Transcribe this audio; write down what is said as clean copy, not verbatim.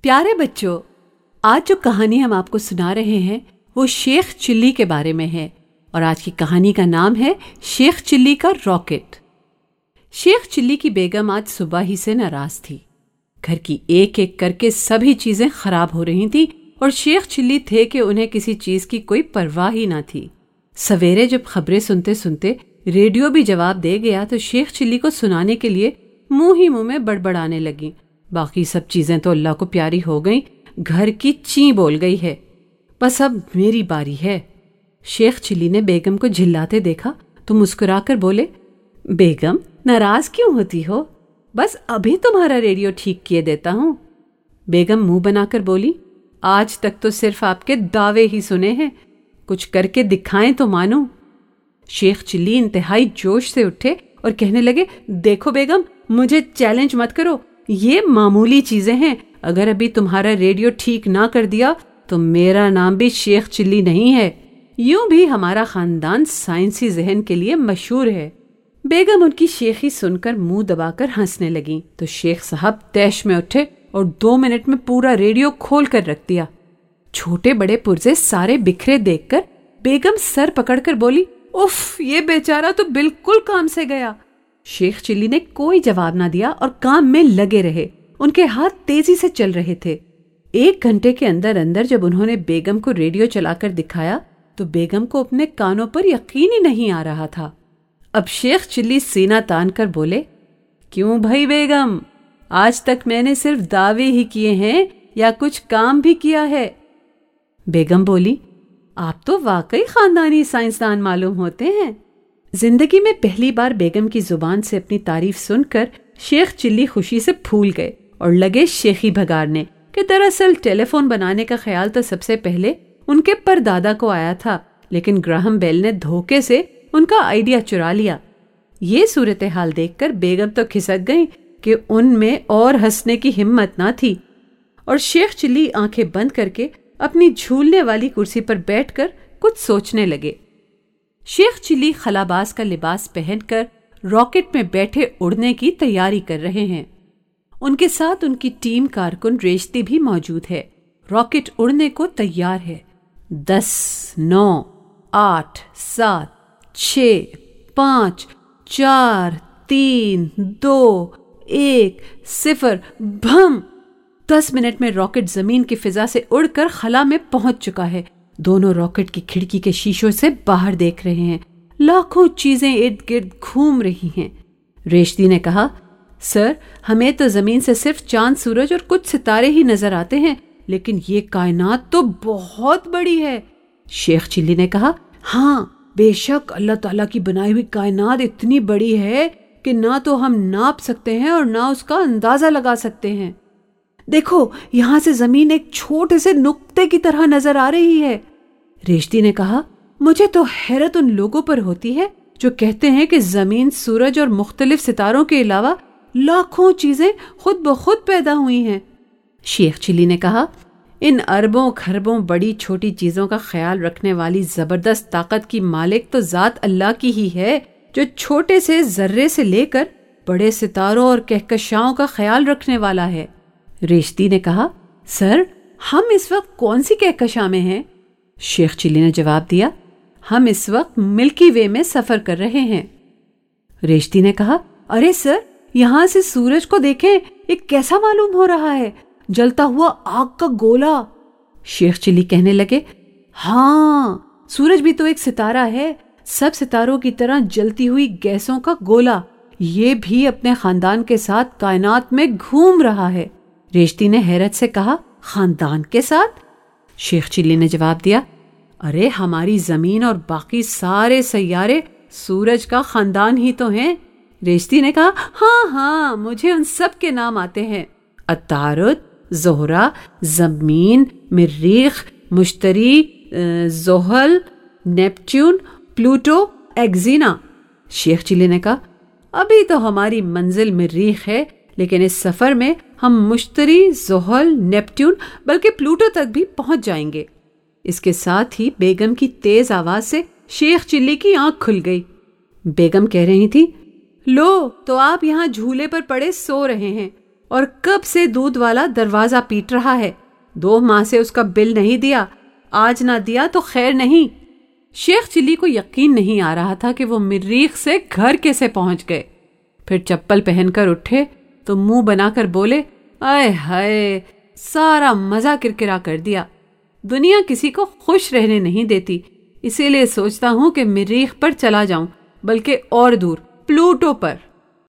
پیارے بچوں، آج جو کہانی ہم آپ کو سنا رہے ہیں وہ شیخ چلی کے بارے میں ہے، اور آج کی کہانی کا نام ہے شیخ چلی کا راکٹ۔ شیخ چلی کی بیگم آج صبح ہی سے ناراض تھی۔ گھر کی ایک ایک کر کے سبھی چیزیں خراب ہو رہی تھیں، اور شیخ چلی تھے کہ انہیں کسی چیز کی کوئی پرواہ ہی نہ تھی۔ سویرے جب خبریں سنتے سنتے ریڈیو بھی جواب دے گیا تو شیخ چلی کو سنانے کے لیے منہ ہی منہ میں بڑبڑانے لگیں۔ باقی سب چیزیں تو اللہ کو پیاری ہو گئیں، گھر کی چیں بول گئی ہے، بس اب میری باری ہے۔ شیخ چلی نے بیگم کو جھلاتے دیکھا تو مسکرا کر بولے، بیگم ناراض کیوں ہوتی ہو؟ بس ابھی تمہارا ریڈیو ٹھیک کیے دیتا ہوں۔ بیگم منہ بنا کر بولی، آج تک تو صرف آپ کے دعوے ہی سنے ہیں، کچھ کر کے دکھائیں تو مانوں۔ شیخ چلی انتہائی جوش سے اٹھے اور کہنے لگے، دیکھو بیگم، مجھے چیلنج مت کرو، یہ معمولی چیزیں ہیں، اگر ابھی تمہارا ریڈیو ٹھیک نہ کر دیا تو میرا نام بھی شیخ چلی نہیں ہے۔ یوں بھی ہمارا خاندان سائنسی ذہن کے لیے مشہور ہے۔ بیگم ان کی شیخی سن کر منہ دبا کر ہنسنے لگیں تو شیخ صاحب طیش میں اٹھے اور 2 منٹ میں پورا ریڈیو کھول کر رکھ دیا۔ چھوٹے بڑے پرزے سارے بکھرے دیکھ کر بیگم سر پکڑ کر بولی، اف، یہ بیچارہ تو بالکل کام سے گیا۔ شیخ چلی نے کوئی جواب نہ دیا اور کام میں لگے رہے۔ ان کے ہاتھ تیزی سے چل رہے تھے۔ 1 گھنٹے کے اندر اندر جب انہوں نے بیگم کو ریڈیو چلا کر دکھایا تو بیگم کو اپنے کانوں پر یقین ہی نہیں آ رہا تھا۔ اب شیخ چلی سینہ تان کر بولے، کیوں بھائی بیگم، آج تک میں نے صرف دعوے ہی کیے ہیں یا کچھ کام بھی کیا ہے؟ بیگم بولی، آپ تو واقعی خاندانی سائنسدان معلوم ہوتے ہیں۔ زندگی میں پہلی بار بیگم کی زبان سے اپنی تعریف سن کر شیخ چلی خوشی سے پھول گئے اور لگے شیخی بھگارنے کہ دراصل ٹیلی فون بنانے کا خیال تو سب سے پہلے ان کے پردادا کو آیا تھا، لیکن گراہم بیل نے دھوکے سے ان کا آئیڈیا چرا لیا۔ یہ صورتحال دیکھ کر بیگم تو کھسک گئیں کہ ان میں اور ہنسنے کی ہمت نہ تھی، اور شیخ چلی آنکھیں بند کر کے اپنی جھولنے والی کرسی پر بیٹھ کر کچھ سوچنے لگے۔ شیخ چلی خلاباز کا لباس پہن کر راکٹ میں بیٹھے اڑنے کی تیاری کر رہے ہیں۔ ان کے ساتھ ان کی ٹیم کارکن ریشتی بھی موجود ہے۔ راکٹ اڑنے کو تیار ہے۔ 10 9 8 7 6 5 4 3 2 1 0 بھم! 10 منٹ میں راکٹ زمین کی فضا سے اڑ کر خلا میں پہنچ چکا ہے۔ دونوں راکٹ کی کھڑکی کے شیشوں سے باہر دیکھ رہے ہیں۔ لاکھوں چیزیں ارد گرد گھوم رہی ہیں۔ ریشتی نے کہا، سر، ہمیں تو زمین سے صرف چاند، سورج اور کچھ ستارے ہی نظر آتے ہیں، لیکن یہ کائنات تو بہت بڑی ہے۔ شیخ چلی نے کہا، ہاں بے شک اللہ تعالیٰ کی بنائی ہوئی کائنات اتنی بڑی ہے کہ نہ تو ہم ناپ سکتے ہیں اور نہ اس کا اندازہ لگا سکتے ہیں۔ دیکھو، یہاں سے زمین ایک چھوٹے سے نقطے کی طرح نظر آ رہی ہے۔ ریشتی نے کہا، مجھے تو حیرت ان لوگوں پر ہوتی ہے جو کہتے ہیں کہ زمین، سورج اور مختلف ستاروں کے علاوہ لاکھوں چیزیں خود بخود پیدا ہوئی ہیں۔ شیخ چلی نے کہا، ان اربوں کھربوں بڑی چھوٹی چیزوں کا خیال رکھنے والی زبردست طاقت کی مالک تو ذات اللہ کی ہی ہے، جو چھوٹے سے ذرے سے لے کر بڑے ستاروں اور کہکشاؤں کا خیال رکھنے والا ہے۔ ریشتی نے کہا، سر، ہم اس وقت کون سی کہکشاں میں ہیں؟ شیخ چلی نے جواب دیا، ہم اس وقت ملکی وے میں سفر کر رہے ہیں۔ ریشتی نے کہا، ارے سر، یہاں سے سورج کو دیکھیں، یہ کیسا معلوم ہو رہا ہے، جلتا ہوا آگ کا گولا۔ شیخ چلی کہنے لگے، ہاں، سورج بھی تو ایک ستارہ ہے، سب ستاروں کی طرح جلتی ہوئی گیسوں کا گولا، یہ بھی اپنے خاندان کے ساتھ کائنات میں گھوم رہا ہے۔ ریشتی نے حیرت سے کہا، خاندان کے ساتھ؟ شیخ چلی نے جواب دیا، ارے ہماری زمین اور باقی سارے سیارے سورج کا خاندان ہی تو ہیں۔ ریشتی نے کہا، ہاں ہاں، مجھے ان سب کے نام آتے ہیں، عطارد، زہرہ، زمین، مریخ، مشتری، زحل، نیپچون، پلوٹو، ایگزینا۔ شیخ چلی نے کہا، ابھی تو ہماری منزل مریخ ہے، لیکن اس سفر میں ہم مشتری، زحل، نیپٹون بلکہ پلوٹو تک بھی پہنچ جائیں گے۔ اس کے ساتھ ہی بیگم کی تیز آواز سے شیخ چلی کی آنکھ کھل گئی۔ بیگم کہہ رہی تھی، لو تو آپ یہاں جھولے پر پڑے سو رہے ہیں اور کب سے دودھ والا دروازہ پیٹ رہا ہے. 2 ماہ سے اس کا بل نہیں دیا، آج نہ دیا تو خیر نہیں. شیخ چلی کو یقین نہیں آ رہا تھا کہ وہ مریخ سے گھر کیسے پہنچ گئے. پھر چپل پہن کر اٹھے تو منہ بنا کر بولے، آئے ہائے، سارا مزہ کرکرا کر دیا. دنیا کسی کو خوش رہنے نہیں دیتی، اسی لیے سوچتا ہوں کہ مریخ پر چلا جاؤں، بلکہ اور دور، پلوٹو پر.